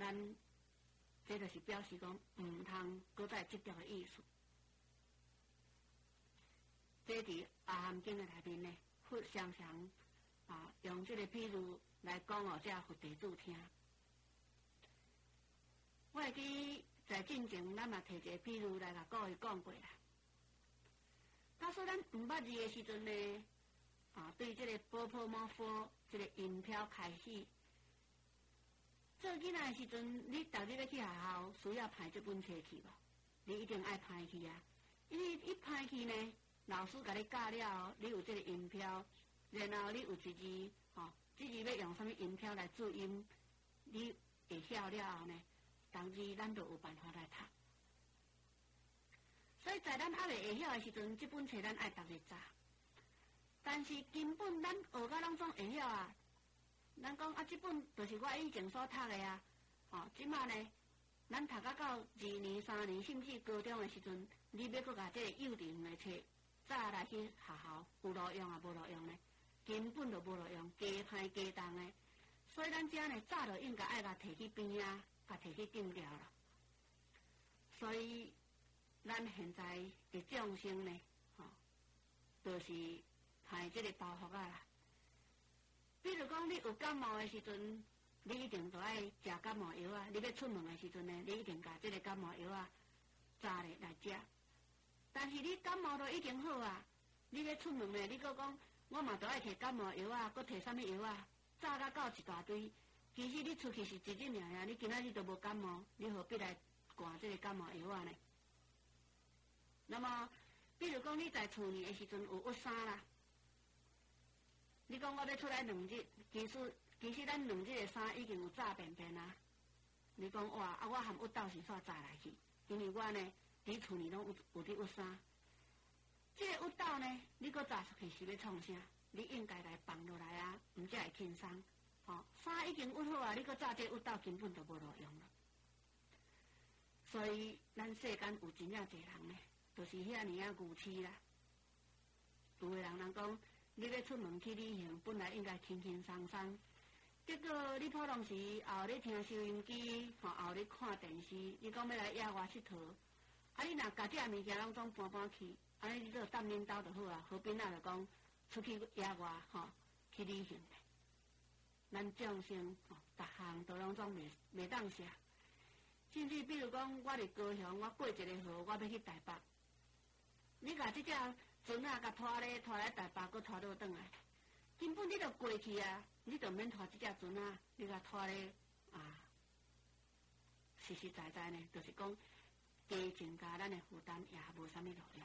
咱这就是表示讲唔通搁再执着的意思。这伫阿含经的内面呢，佛常常用这个譬如来讲哦，这佛弟子听。我会记在进前，咱嘛摕一个譬如来甲各位讲过啦。他说咱唔捌字的时阵呢，对这个波波摩佛这个音飘开始。做囡仔的时阵，你逐日要去学校，需要排这本册去无？你一定爱排去啊！因为一排去呢，老师甲你教了，你有这个音飘，然后你有一字，这字要用什么音飘来注音，你会晓了后呢，当日咱就有办法来读。所以在咱还未会晓的时阵，这本册咱爱逐日查。但是根本咱学到拢总会晓啊。咱讲这本就是我以前所读的啊，即马呢，咱读到2年、3年，甚至高中的时阵，你要搁甲这个幼稚园的册早来去学校，有路用啊，无路用呢，根本就无路用，加歹加重的。所以咱遮呢，早就应该爱甲摕去边啊，甲摕去顶掉了。所以咱现在的众生呢，就是排这个包袱啊啦。比如讲，你有感冒的时阵，你一定都爱食感冒药啊。你要出门的时阵呢，你一定甲这个感冒药啊早咧来食。但是你感冒都已经好啊，你要出门呢，你搁讲我嘛都爱摕感冒药啊，搁摕什么药啊？早甲到一大堆。其实你出去是一日尔，你今仔日都无感冒，你何必来灌这个感冒药啊呢？那么，比如讲你在厝里的时阵有鬱衫啦。你讲我要出来2日，其实咱2日的衫已经有炸便便啊。你讲哇，我含鬱到时煞炸来去，因为我呢伫厝里拢有伫鬱衫。这个鬱到呢，你搁炸出去是要创啥？你应该来放落来啊，唔才会轻松。衫已经鬱好啊，你搁炸这鬱到根本就无路用了。所以咱世间有真正侪人呢，就是遐尼啊愚痴啦。有的人讲。你要出门去旅行，本来应该轻轻松松，结果你普通时后咧听收音机，后咧看电视，你讲要来野外佚佗，你若家这物件拢总搬搬去，安尼你做担领导就好啊。何必就讲出去野外去旅行咧？咱众生逐项都拢总袂当写，甚至比如讲我伫高雄，我过一个号，我要去台北，你甲这只船啊，甲拖来台北，搁拖倒转来，根本你著过去啊，你著免拖这只船啊，你甲拖咧实实在在呢，就是讲加增加咱的负担，也无啥物路了。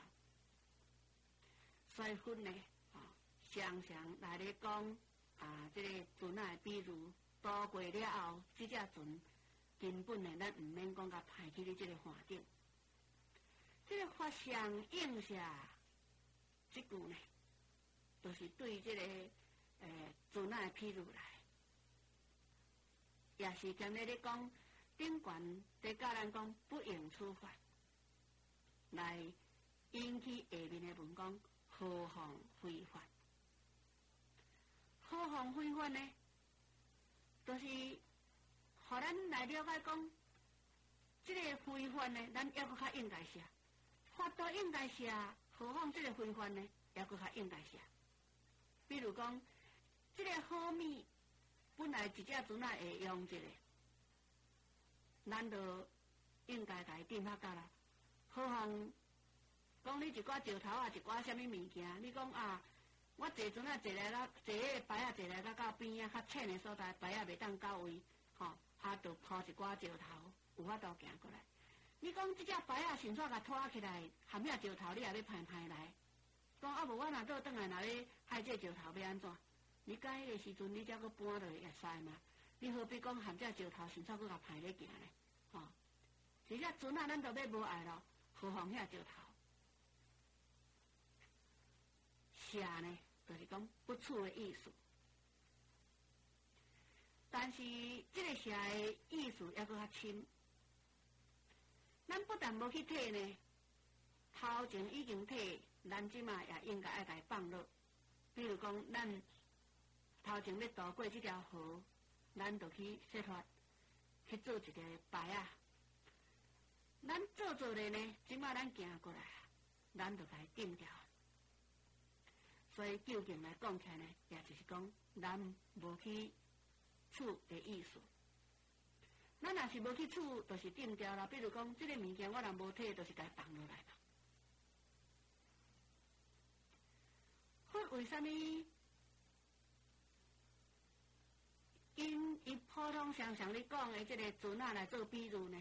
所以佛呢，常常来咧讲这个船啊，比如渡过了后，这只船根本呢，咱唔免讲甲排去你这个环境，这个法相应下。这句呢，就是对这个船啊譬如来，也是今日咧讲顶悬在教咱讲不应处法，来引起下面的文讲何妨非法。何妨非法呢，就是互咱来了解讲，这个非法呢，咱要搁较应该写，法都应该写。何况这个非法呢，也搁较应该写。比如讲，这个好米本来一只船啊会用一个，咱就应该甲伊定较到啦。何况讲你一寡石头啊，一寡什么物件，你讲我坐船啊坐来到坐个摆啊坐来到边啊较浅的所在，摆啊袂当到位，就抛一寡石头，有法度行过来。你讲这只摆啊，迅速甲拖起来，含遐石头，你也要排来。讲无我若倒转来，若要害这石头要安怎？你到迄个时阵，你才搁搬落会使嘛？你何必讲含这石头迅速搁甲排咧行咧？这只船啊，咱都要无爱咯，何况遐石头？写呢，就是讲不处的意思。但是这个写的意思还搁较深。咱不但无去退呢，头前已经退，咱即马也应该爱来放落。比如讲，咱头前要渡过这条河，咱就去设法去做一个牌啊。咱做咧呢，即摆咱行过来，咱就该定掉。所以究竟来讲起来呢，也就是讲，咱无去处的意思。咱若是无去处，就是定掉啦。比如讲，这个物件我若无摕，就是该放落来嘛。为什么因伊普通常常咧讲的这个船啊来做比喻呢？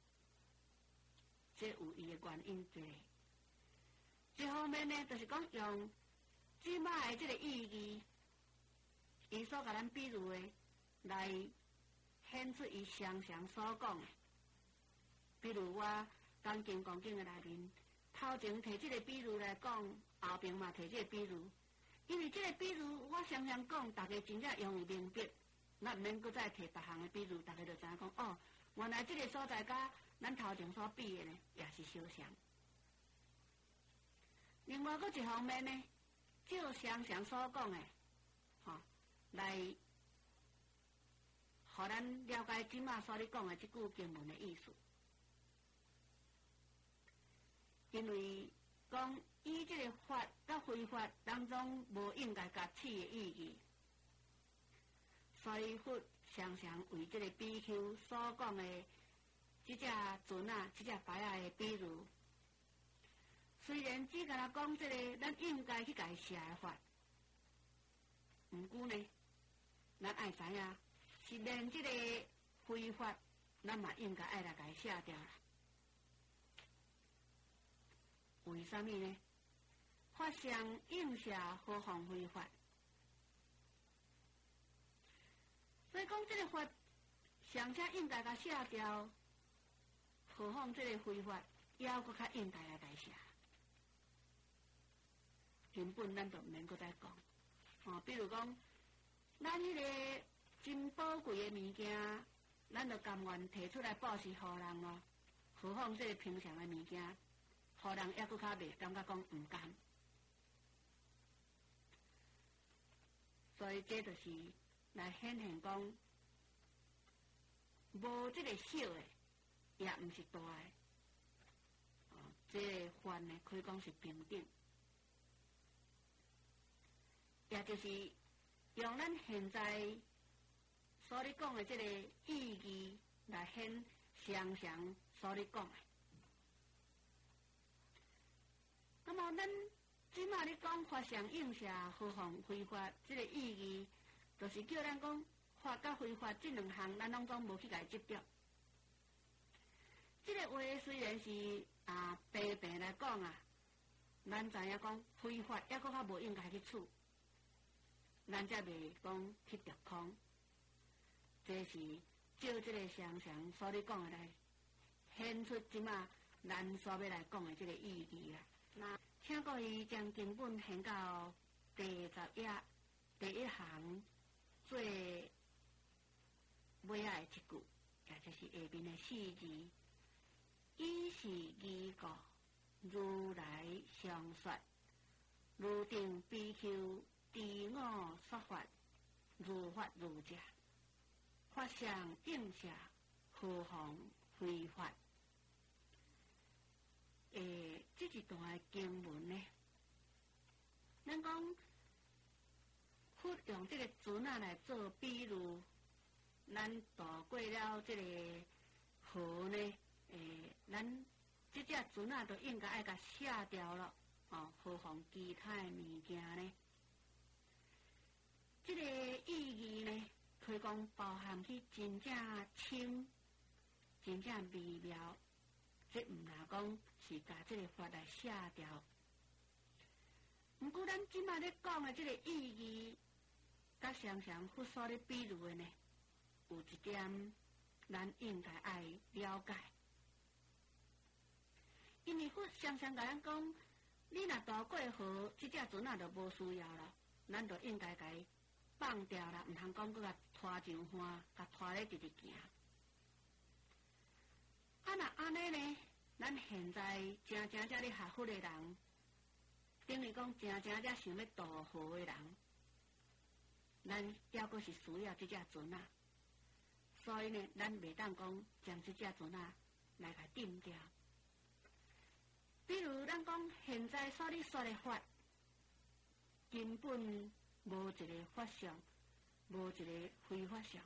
这有伊的原因在。一方面呢，就是讲用即摆的这个意义，伊所甲咱比喻的来显出伊常常所讲的。比如我讲经讲经的内面，头前摕这个比喻来讲，后边嘛摕这个比喻。因为这个比喻我常常讲，大家真正容易明白，咱毋免搁再摕别项的比喻，大家就知影讲哦，原来这个所在甲咱头前所比的呢，也是相像。另外，搁一方面呢，照常常所讲的，来，互咱了解即马所咧讲的即句经文的意思。因为讲以这个法甲非法当中无应该甲起的意义，所以佛常常为这个比丘所讲的即只船啊、即只牌啊的比喻，虽然只甲咱讲这个咱应该去甲伊写的法，毋过呢，咱爱知影是连这个非法，咱嘛应该爱来甲伊写掉啦。为什么呢？法上应写，何况非法？所以讲，这个法尚且应该甲写掉，何况这个非法，也要搁较应该来甲写。根本咱就毋免搁再讲。比如讲，咱迄个真宝贵的物件，咱就甘愿摕出来布施互人咯。何况这个平常的物件，互人也搁较袂感觉讲毋甘。所以这就是来显现讲，无这个小的，也毋是大的。这个法呢，可以讲是平等，也就是用咱现在所咧讲的这个意义来显常常所咧讲的。那么咱即马咧讲法上应写，何况非法，这个意义，就是叫咱讲法甲非法这两项，咱拢总无去甲伊执着。这个话虽然是平平来讲啊，咱知影讲非法也搁较无应该去处，咱才袂讲去着空。这是照这个常常所咧讲的来显出即马咱所要来讲的这个意义啊。那请各位将经本掀到第10页第1行最尾仔的一句，也就是下面的4字：以是义故，如来常说，如定比丘知我说法，如法如假，法上应写，何况非法。这一段经文呢，咱讲佛用这个船啊来做比喻，咱渡过了这个河呢，咱这只船啊都应该爱甲卸掉了，何况其他的物件呢？这个意义呢，可以讲包含去真正深、真正微妙。这毋若讲是甲这个法来写掉，毋过咱即马咧讲的这个意义，甲常常佛所咧比喻的呢，有一点咱应该爱了解，因为佛常常甲咱讲，你若渡过河，这只船啊就无需要了，咱就应该甲伊放掉啦，毋通讲搁甲拖上岸，甲拖咧直直行。若安尼呢，咱现在真正咧学佛的人，等于讲真正咧想要渡河的人，咱抑阁是需要这只船啊。 所以呢，咱袂当讲将即只船啊来甲定掉。比如咱讲现在所咧说的法，根本无一个法相，无一个非法相。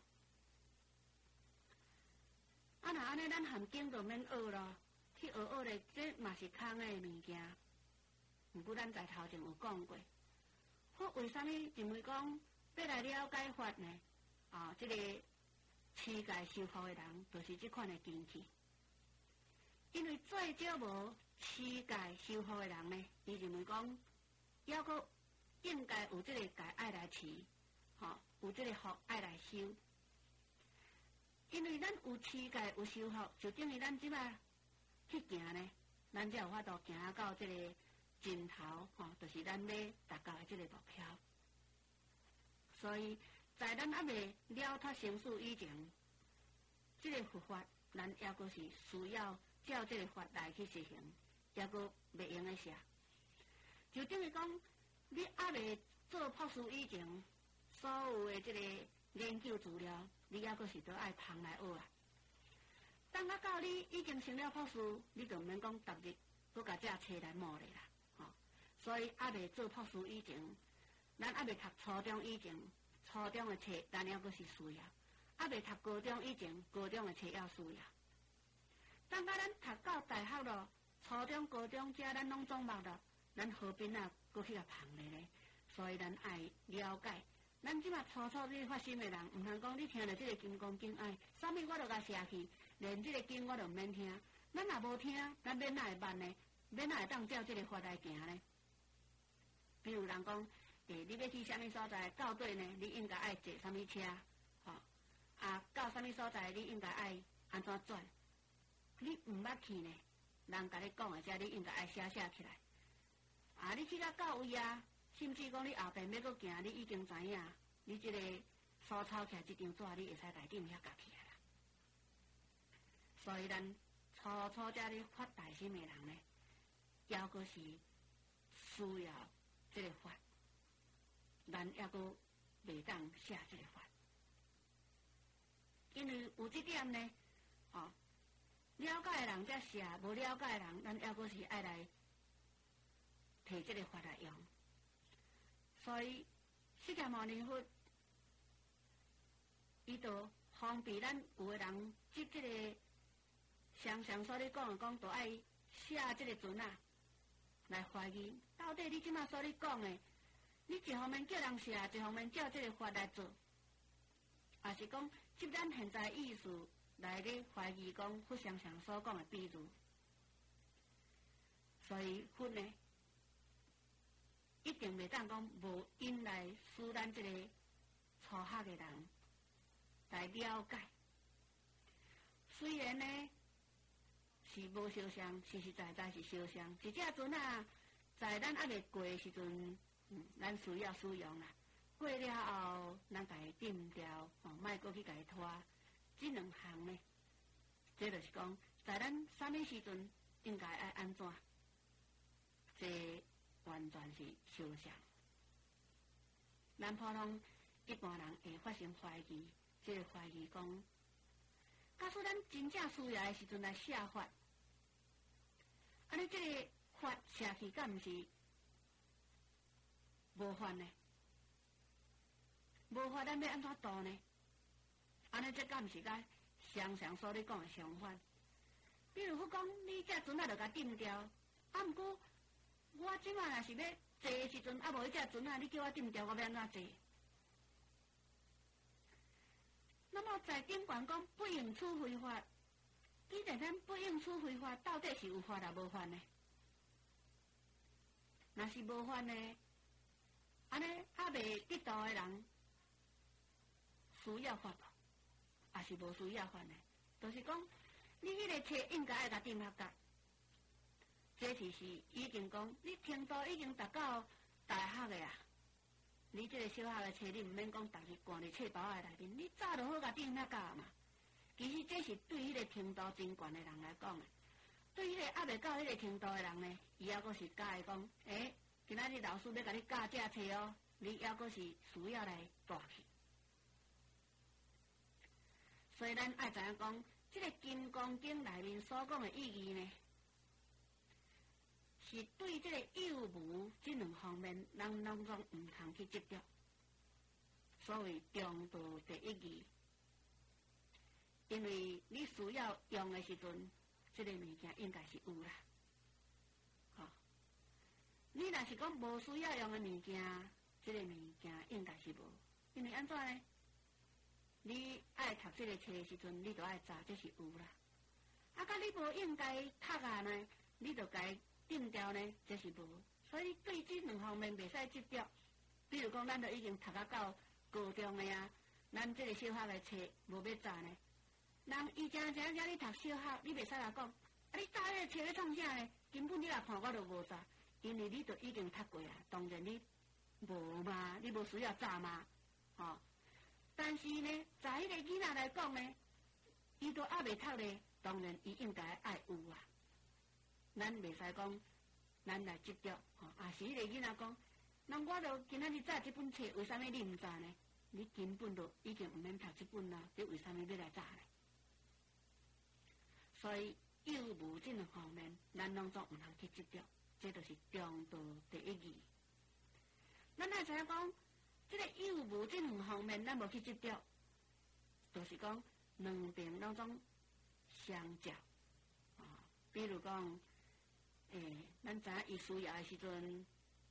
啊，那安尼咱含经就免学咯，去学咧，这嘛是空的物件。毋过咱在头前有讲过，佛为啥物认为讲要来了解法呢？这个持戒修福的人，就是这款的根器。因为最少无持戒修福的人呢，伊认为讲，抑阁应该有这个戒爱来持，有这个福爱来修。因为咱有持戒有修福，就等于咱即摆去行呢，咱才有法度行到这个尽头，就是咱要达到的这个目标。所以在咱还未了脱生死以前，这个佛法咱抑阁是需要照这个法来去实行，抑阁袂用的啥。就等于讲，你还未做博士以前，所有的这个研究资料，你抑阁是都爱旁来学啊。等到你已经成了博士，你就毋免讲逐日搁甲这册来摸咧啦，所以还未做博士以前，咱还未读初中以前，初中的册咱抑阁是需要；还未读高中以前，高中的册要需要。等到咱读到大学咯，初中、高中遮咱拢总捌咯，咱何必啊搁去甲旁咧呢？所以咱爱了解。咱即马初初你发心的人，毋通讲你听着即个金刚经，啥物我都甲写去，连即个经我都毋免听。咱若无听，咱免哪会捌呢？免哪会当照即个法来行呢？比如人讲，你要去啥物所在，到底呢？你应该爱坐啥物车？到啥物所在，你应该爱安怎转？你毋捌去呢？人甲你讲的遮，你应该爱写起来。你去到位啊！甚至讲你后边要搁行，你已经知影，你即个所抄起来即张纸，你会使内顶遐夹起来啦。所以咱初初遮咧发大心的人呢，抑阁是需要即个法，咱抑阁袂当写即个法，因为有即点呢，了解的人才写，无了解的人，咱抑阁是爱来摕即个法来用。所以，释迦牟尼佛，伊就方便咱有个人即个常所咧讲的讲，都爱写即个船啊，来怀疑到底你即马所咧讲的，你一方面叫人写，一方面照即个法来做，也是讲即咱现在意思来咧怀疑讲佛常所讲的比喻，所以佛呢，一定袂当讲无因来使咱即个初学的人来了解。虽然呢是无相像，实实在在是相像。一只船啊，在咱还未过的时阵，咱需要使用啦。过了后，咱家己定掉，莫过去家己拖。这两项呢，这就是讲，在咱啥物时阵应该爱安怎？这完全是相像。咱普通一般人会发生怀疑，这个怀疑讲，假使咱真正需要的时阵来写法，安尼这个法写去，敢毋是无法呢？无法，咱要安怎度呢？安尼这敢毋是甲常所咧讲的相反？比如说讲，你这船啊，就甲定掉，毋过我即摆若是要坐的时阵，无迄只船啊，你叫我定掉，我要安怎坐？那么在经管讲不应处非法，既然咱不应处非法，到底是有法啊无法呢？若是无法呢，安尼还未得道的人需要法无？也是无需要法呢？就是讲，你迄个册应该爱甲定合格。这是已经讲，你程度已经达到大学的啊，你这个小学的册，你毋免讲逐日挂伫册包的内面，你早就好甲定合格嘛。其实这是对迄个程度真悬的人来讲的，对迄个还未到迄个程度的人呢，伊还阁是教伊讲，今仔日老师要甲你教这册哦，你还阁是需要来带去。 所以咱爱知影讲，这个《金刚经》内面所讲的意义呢，是对这个有无这两方面，咱拢总唔通去执着。所谓中道第一义，因为你需要用的时阵，这个物件应该是有啦。好，你若是讲无需要用的物件，这个物件应该是无。因为安怎呢？你爱读这个册的时阵，你就爱查这是有啦。啊，甲你无应该读啊呢，你就该定掉呢，这是无。所以对这两方面袂使执着。比如讲，咱都已经读啊到高中的啊，咱这个小学的册无要查呢。人伊正你读小学，你袂使来讲，啊，你查这个册要创啥呢？根本你来看我就无查，因为你都已经读过啊。当然你无嘛，你无需要查嘛，吼。但是呢，在迄个囡仔来讲呢，伊都还袂读咧，当然伊应该爱有啊。咱袂使讲，咱来执着，吼，啊是迄个囡仔讲，那我都今仔日查这本册，为什么你唔查呢？你根本都已经唔免读这本啦，你为什么要来查呢？所以有无这两方面，咱拢总唔通去执着，这就是中道第一义。咱爱知影讲。这个有无这两方面，咱无去执着，就是讲两边当中相照啊。比如讲，咱知影伊需要的时阵，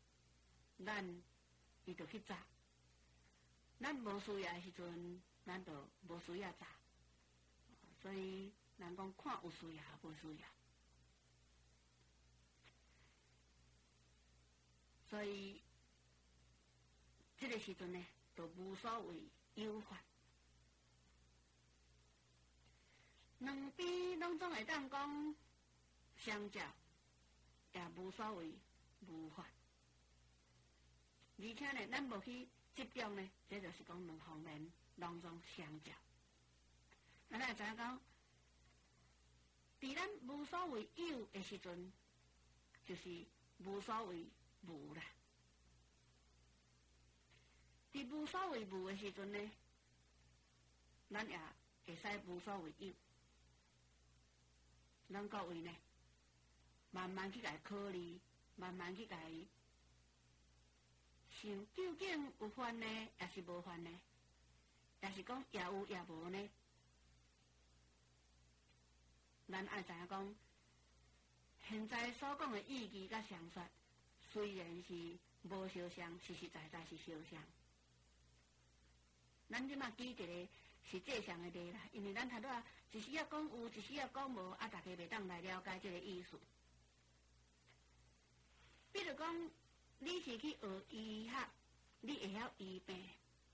伊就去查；咱无需要的时阵，咱就无需要查。所以人讲看有需要，无需要。所以。这个时阵呢，就无所谓有法，两边拢总会当讲相照，也无所谓无法。而且呢，咱无去执着呢，这就是讲两方面拢总相照。咱来知影讲，伫咱无所谓有的时阵，就是无所谓无啦。伫无所谓无的时阵呢，咱也会使无所谓有。咱各位呢，慢慢去甲考虑，慢慢去甲想，究竟有法呢，也是无法呢？也是讲也有也无呢？咱爱知影讲，现在所讲的意义甲想法，虽然是无相像，实实在在是相像。咱即马举一个实际上的例啦，因为咱头拄啊，一时要讲有，一时要讲无，啊，大家袂当来了解这个意思。比如讲，你是去学医学，你会晓医病。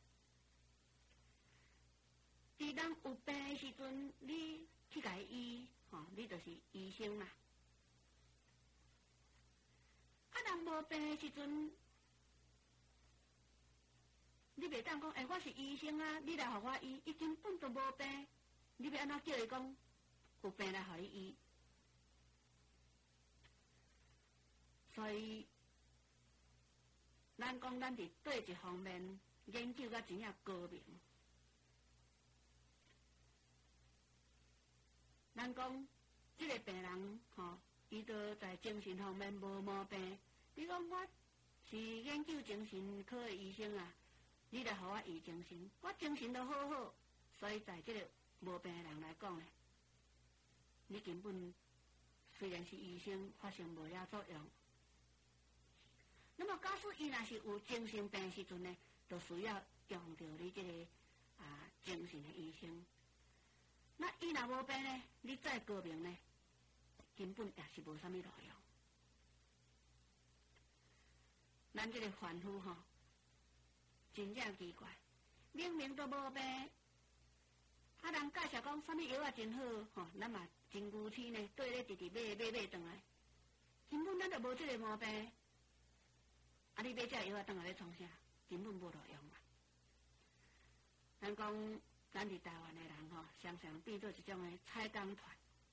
伫人有病的时阵，你去甲伊医，吼，你就是医生啦。啊，人无病的时阵，你袂当讲，我是医生啊，你来互我医，伊根本都无病，你要安怎叫伊讲有病来互伊医？所以，咱讲咱伫对一方面研究甲真正高明。咱讲这个病人吼，伊都在精神方面无毛病。你讲我是研究精神科的医生啊。你来互我医精神，我精神都好好，所以在这个无病的人来讲呢，你根本虽然是医生，发生无了作用。那么，假使伊若是有精神病时阵呢，就需要用到你这个精神的医生。那伊若无病呢，你再高明呢，根本也是无啥物路用。咱这个凡夫吼。真正奇怪，明明都无病，啊人介绍讲啥物药啊真好，吼，咱嘛真牛气呢，对咧直直买转来，根本咱就无这个毛病，啊你买这药啊转来咧创啥？根本无路用嘛。咱讲咱伫台湾的人吼，常常变做一种的采工团。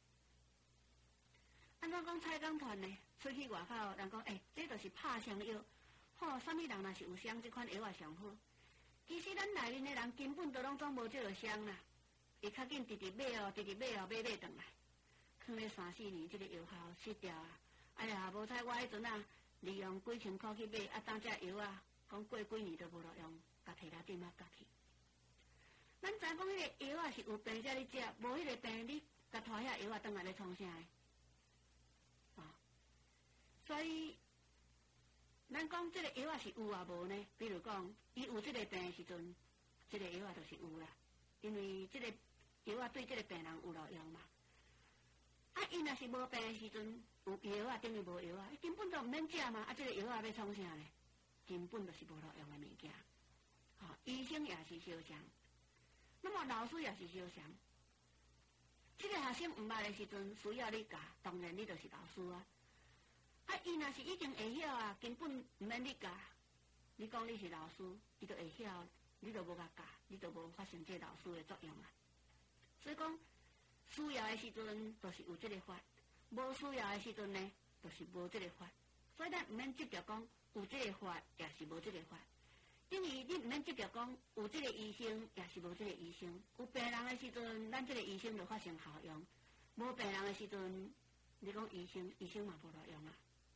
安怎讲采工团呢？出去外口，人讲这就是拍伤药。吼，啥物人若是有伤，这款药也上好。其实咱内面的人根本都拢总无这个伤啦。 会较紧直买哦，买转来，放咧3、4年，这个药效失掉啊！哎呀，无彩我迄阵啊，利用几千块去买，当这药啊，讲过几年都无路用，甲摕来店仔夹去。咱知讲迄个药啊是有病才咧食，无迄个病你甲拖遐药啊转来咧创啥个？所以咱讲这个药啊是有啊无呢？比如讲，伊有这个病的时阵，这个药啊就是有啦，因为这个药啊对这个病人有路用嘛。伊若是无病的时阵，有药啊等于无药啊，根本就毋免食嘛。这个药啊要创啥呢？根本就是无路用的物件。医生也是相像，那么老师也是相像。这个学生毋捌的时阵，需要你教，当然你就是老师啊。伊若是已经会晓啊，根本毋免你教。你讲你是老师，伊就会晓，你就无甲教，你就无发生这老师的作用啊。所以讲，需要的时阵就是有这个法，无需要的时阵呢，就是无这个法。所以咱毋免执着讲有这个法，也是无这个法。因为你毋免执着讲有这个医生，也是无这个医生。有病人的时阵，咱这个医生就发生效用；无病人的时阵，你讲医生嘛无路用啊。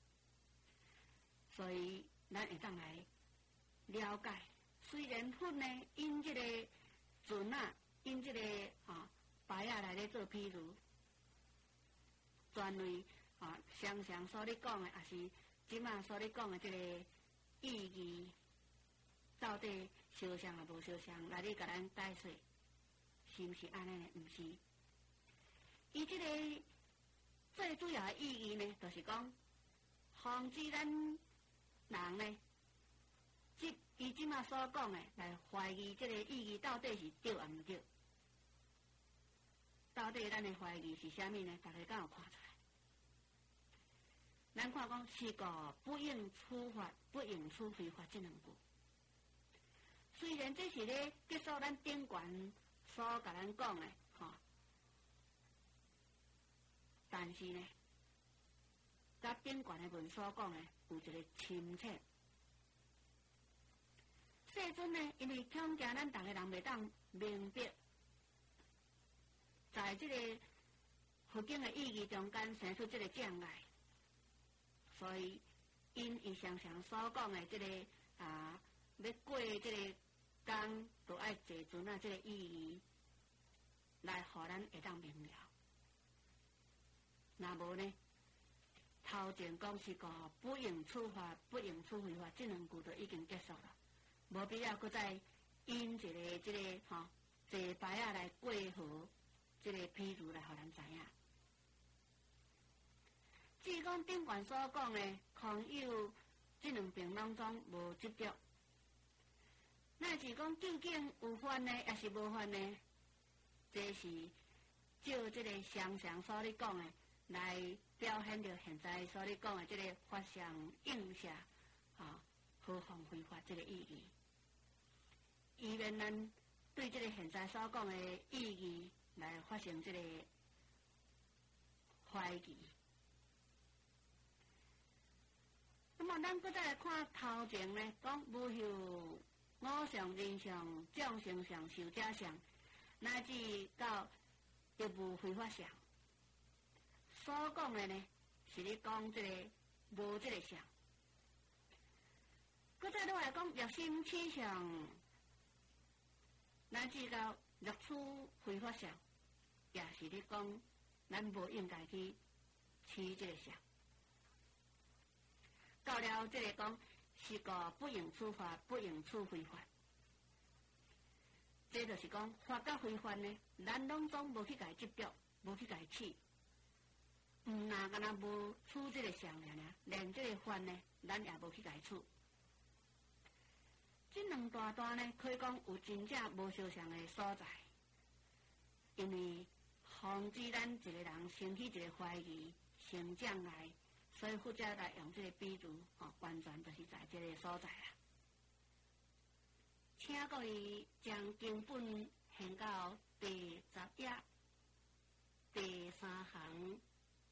所以咱会当来了解，虽然粉呢，因这个船啊，因这个牌啊来咧做譬如，专为常常所咧讲的，也是即马所咧讲的这个意义。到底相像啊无相像，来你甲咱解释，是毋是安尼呢？毋是。伊即个最主要的意义呢，就是讲防止咱人呢，伊即马所讲的来怀疑即个意义到底是对还毋对？到底咱的怀疑是啥物呢？大家敢有看出来？咱看讲是个不应处罚、不应处非法这两句。虽然这是咧结束咱顶悬所甲咱讲的，但是呢，甲顶悬的文所讲的有一个深切。世尊呢，因为恐惊咱逐个人袂当明白，在这个佛经的意义中间生出这个障碍，所以因伊常常所讲的这个要过这个。讲都爱坐船啊，这个意义来，互咱会当明了。那无呢？头前讲是个不应处罚、不应处非法，这两句就已经结束了，无必要搁再因这个坐牌啊来过河，这个譬如来互咱知影。至于讲顶悬所讲的空有这两病当中无执着。那是讲究竟有法呢，也是无法呢？这是照这个常常所咧讲的来表现着现在所咧讲的这个法相应下何妨非法这个意义。以免咱对这个现在所讲的意义来发生这个怀疑。那么咱搁再来看头前呢，讲无有。五相、人相、众生相、寿者相，乃至到业务非法相，所讲的呢，是咧讲这个无这个相。搁再落来讲业心起相，乃至到入处非法相，也是咧讲咱无应该去起这个相。到了这个讲。是个不应处罚、不应处非法，这就是讲法甲非法呢，咱拢总无去甲执着，无去甲起，那敢若无处这个相尔，连这个法呢，咱也无去甲处。这两大段呢，可以讲有真正无相像的所在，因为防止咱一个人生起一个怀疑、成障碍。所以佛家来用这个比喻，完全就是在这个所在啦。请各位将经本献到第10页第3行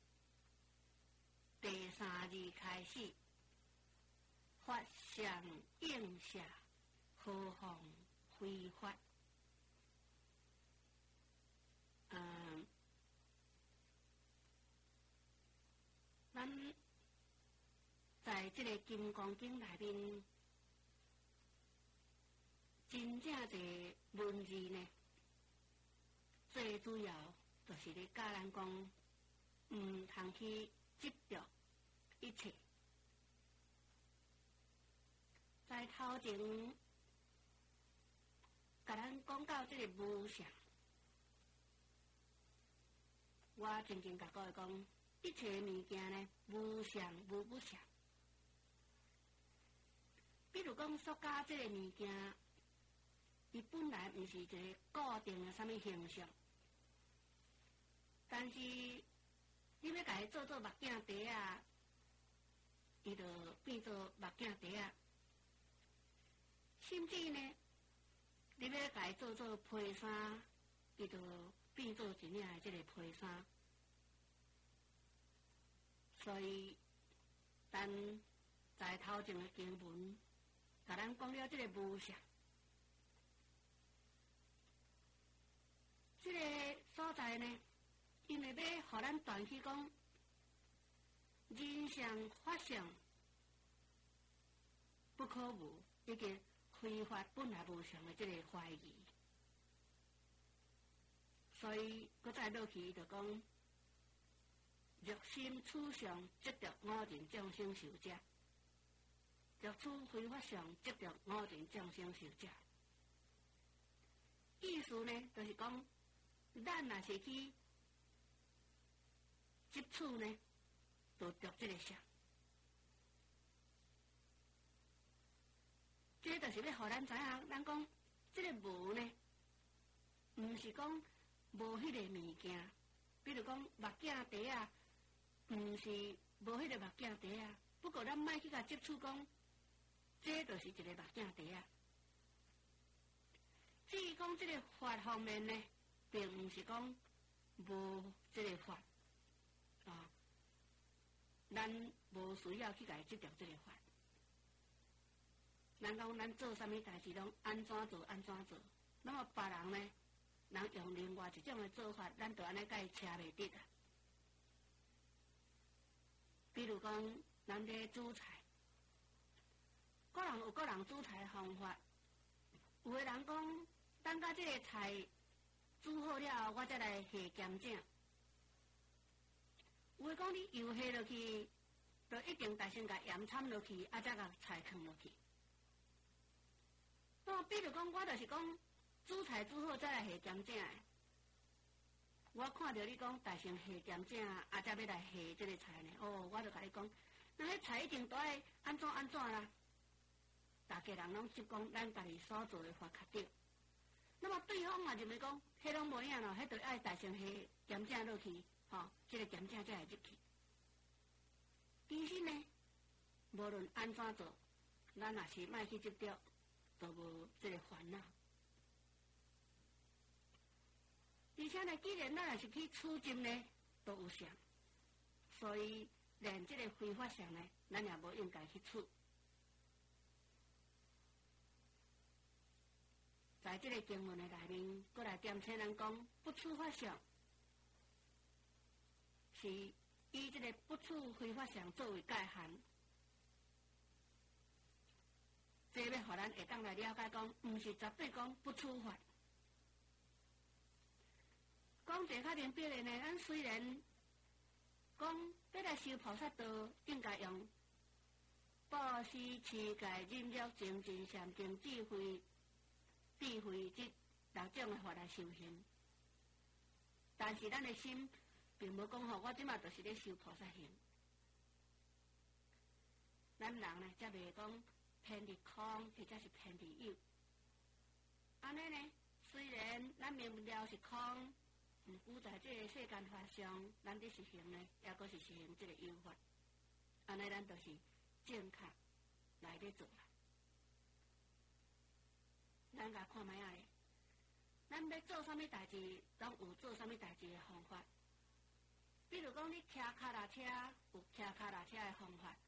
第3字开始，法相应下，何妨非法？ 在即个《金刚经》内面，真正侪文字呢，最主要就是咧教咱讲，毋通去执着一切。在头前，甲咱讲到即个无常，我真甲各位讲，一切物件呢，无常无不常。比如讲，塑胶即个物件，伊本来毋是一个固定的啥物形象，但是你要甲伊做目镜袋啊，伊就变做目镜袋啊。甚至呢，你要甲伊做披衫，伊就变做一领的即个披衫。所以，咱在头前的经文，甲咱讲了即个无常，即个所在呢，因为要互咱断去讲人相法相不可无，以及非法本来无常的即个怀疑，所以搁再落去就讲。若心处上执着五尘众生受者，若处非法上执着五尘众生受者。意思呢，就是讲，咱若是去接触呢，就着这个相。这就是要互咱知影，咱讲这个无呢，毋是讲无迄个物件，比如讲目镜袋啊。毋是无迄个目镜袋啊，不过咱莫去甲接触讲，这就是一个目镜袋啊。至于讲即个法方面呢，并毋是讲无即个法啊，咱无需要去甲伊执着即个法。咱讲咱做啥物代志拢安怎做安怎做，那么别人呢，人用另外一种的做法，咱就安尼甲伊车袂得啊。比如讲，咱咧煮菜，个人有个人煮菜的方法。有个人讲，等到即个菜煮好了后，我再来下咸井。有个讲，你油下落去，就一定大先甲盐掺落去，再甲菜放落去。那么，比如讲，我就是讲，煮菜煮好再来下咸井的。我看到你讲大先下咸井，才要来下这个菜呢。哦，我就甲你讲，那迄菜一定都爱安怎安怎啦。大家人拢是讲咱家己所做的法较对。那么对方嘛认为讲，迄拢无影咯，迄就爱大先下咸井落去，这个咸井才会入去。其实呢，无论安怎做，咱若是莫去执着，就无这个烦恼。而且呢，既然咱若是去处境呢，都有相，所以连这个非法相呢，咱也无应该去处。在这个经文的内面，过来点醒咱讲，不处法相，是以这个不处非法相作为界限。这要互咱会当来了解讲，毋是绝对讲不处法。讲一个较明白的呢，咱虽然讲要来修菩萨道，应该用布施、持戒、忍辱、精进、禅定、智慧这6种的法来修行。但是咱的心并无讲我即马就是咧修菩萨行。咱人呢，才袂讲偏离空，或者是偏离有。安尼呢，虽然咱明了是空。故在这个世间法上，咱伫实行呢，也阁是实行这个有法，安尼咱就是正确来咧做啦。咱甲看卖啊咧，咱要做啥物代志，拢有做啥物代志的方法。比如讲，你骑脚踏车有骑脚踏车的方法，